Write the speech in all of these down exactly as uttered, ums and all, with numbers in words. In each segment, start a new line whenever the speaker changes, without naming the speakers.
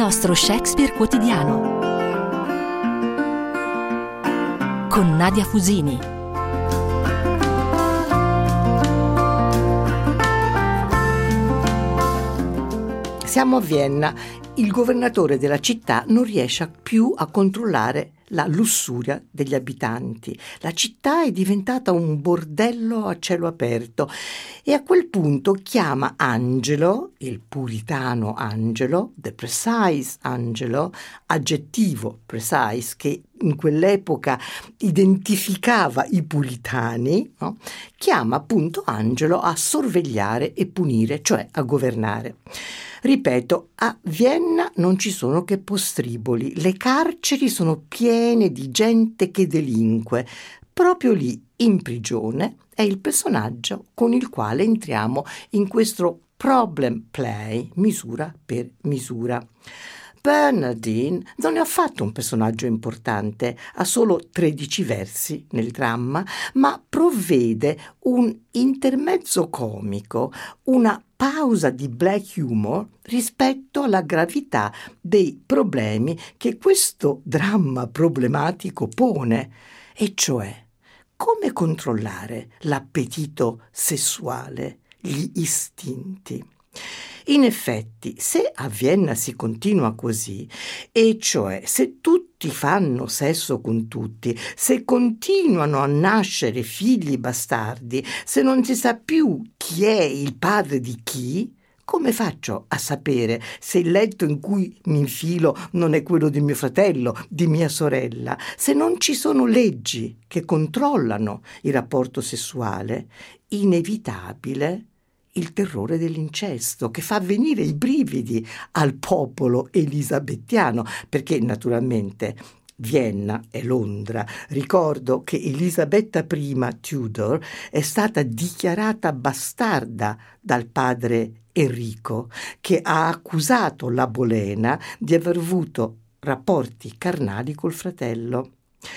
nostro Shakespeare quotidiano con Nadia Fusini.
Siamo a Vienna. Il governatore della città non riesce più a controllare la lussuria degli abitanti. La città è diventata un bordello a cielo aperto e a quel punto chiama Angelo, il puritano Angelo, the precise Angelo, aggettivo precise che in quell'epoca identificava i puritani, no? Chiama appunto Angelo a sorvegliare e punire, cioè a governare. Ripeto, a Vienna non ci sono che postriboli, le carceri sono piene di gente che delinque. Proprio lì, in prigione, è il personaggio con il quale entriamo in questo problem play, misura per misura. Bernardine non è affatto un personaggio importante, ha solo tredici versi nel dramma, ma provvede un intermezzo comico, una pausa di black humor rispetto alla gravità dei problemi che questo dramma problematico pone, e cioè come controllare l'appetito sessuale, gli istinti. In effetti, se a Vienna si continua così, e cioè se tutti fanno sesso con tutti, se continuano a nascere figli bastardi, se non si sa più chi è il padre di chi, come faccio a sapere se il letto in cui mi infilo non è quello di mio fratello, di mia sorella? Se non ci sono leggi che controllano il rapporto sessuale, inevitabile il terrore dell'incesto, che fa venire i brividi al popolo elisabettiano, perché naturalmente Vienna è Londra. Ricordo che Elisabetta I Tudor è stata dichiarata bastarda dal padre Enrico, che ha accusato la Bolena di aver avuto rapporti carnali col fratello.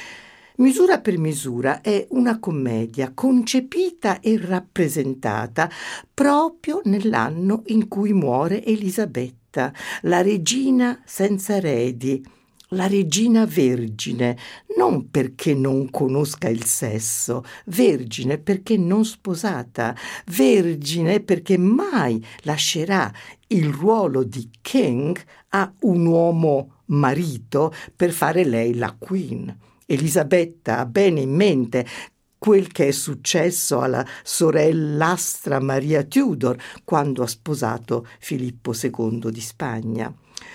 Misura per misura è una commedia concepita e rappresentata proprio nell'anno in cui muore Elisabetta, la regina senza eredi, la regina vergine, non perché non conosca il sesso, vergine perché non sposata, vergine perché mai lascerà il ruolo di king a un uomo marito per fare lei la queen. Elisabetta ha bene in mente quel che è successo alla sorellastra Maria Tudor quando ha sposato Filippo secondo di Spagna.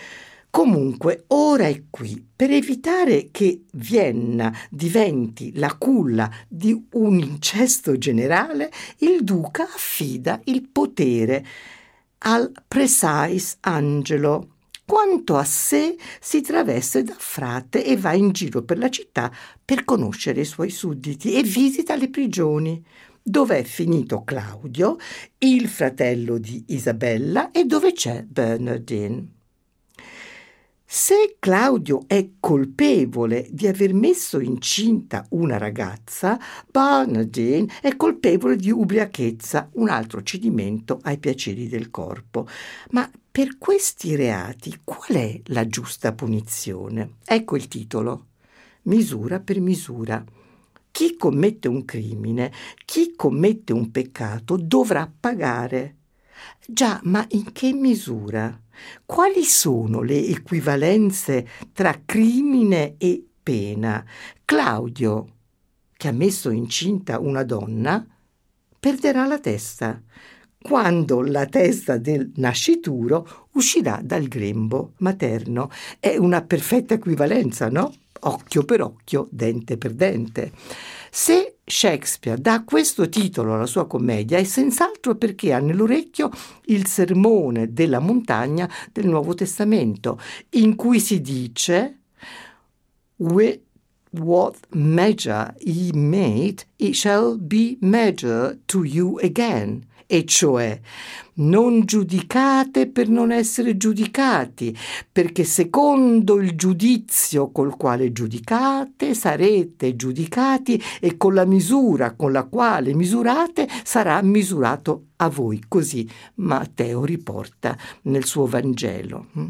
Comunque, ora è qui, per evitare che Vienna diventi la culla di un incesto generale, il duca affida il potere al precise Angelo. Quanto a sé, si traveste da frate e va in giro per la città per conoscere i suoi sudditi e visita le prigioni, dove è finito Claudio, il fratello di Isabella, e dove c'è Bernardine. Se Claudio è colpevole di aver messo incinta una ragazza, Bernardine è colpevole di ubriachezza, un altro cedimento ai piaceri del corpo. Ma per questi reati qual è la giusta punizione? Ecco il titolo: Misura per misura. Chi commette un crimine, chi commette un peccato dovrà pagare. Già, ma in che misura? Quali sono le equivalenze tra crimine e pena? Claudio, che ha messo incinta una donna, perderà la testa, quando la testa del nascituro uscirà dal grembo materno. È una perfetta equivalenza, no? Occhio per occhio, dente per dente. Se Shakespeare dà questo titolo alla sua commedia è senz'altro perché ha nell'orecchio il sermone della montagna del Nuovo Testamento, in cui si dice "With what measure ye made, it shall be measured to you again", e cioè non giudicate per non essere giudicati, perché secondo il giudizio col quale giudicate sarete giudicati, e con la misura con la quale misurate sarà misurato a voi. Così Matteo riporta nel suo Vangelo.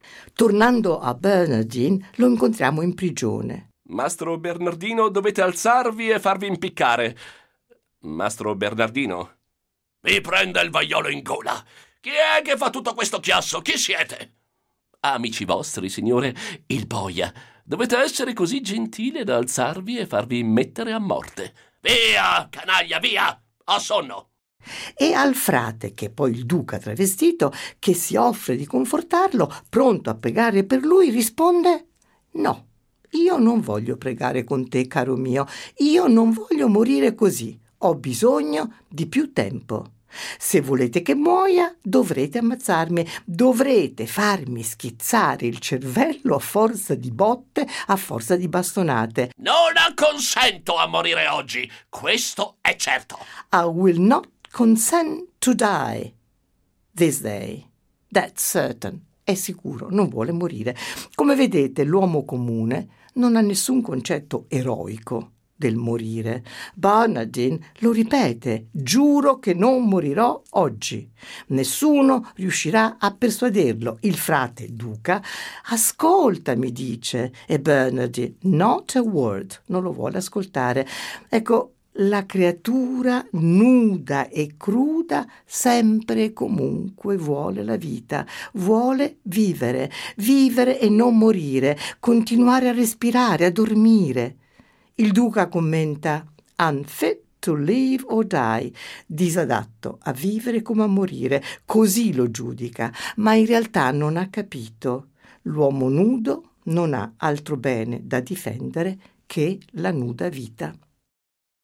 Tornando a Bernardine, lo incontriamo in prigione.
Mastro Bernardino, dovete alzarvi e farvi impiccare. Mastro Bernardino?
Mi prenda il vaiolo in gola. Chi è che fa tutto questo chiasso? Chi siete?
Amici vostri, signore, il boia. Dovete essere così gentile da alzarvi e farvi mettere a morte.
Via, canaglia, via! Ho sonno!
E al frate, che è poi il duca travestito, che si offre di confortarlo, pronto a pregare per lui, risponde: no, io non voglio pregare con te, caro mio, io non voglio morire così, ho bisogno di più tempo. Se volete che muoia, dovrete ammazzarmi, dovrete farmi schizzare il cervello a forza di botte, a forza di bastonate.
Non acconsento a morire oggi, questo è certo.
I will not consent to die this day. That's certain. È sicuro, non vuole morire. Come vedete, l'uomo comune non ha nessun concetto eroico del morire. Bernardine lo ripete: giuro che non morirò oggi. Nessuno riuscirà a persuaderlo. Il frate duca ascolta, mi dice, e Bernardine not a word, non lo vuole ascoltare. Ecco, la creatura nuda e cruda sempre e comunque vuole la vita, vuole vivere, vivere e non morire, continuare a respirare, a dormire. Il duca commenta: unfit to live or die, disadatto a vivere come a morire, così lo giudica, ma in realtà non ha capito. L'uomo nudo non ha altro bene da difendere che la nuda vita.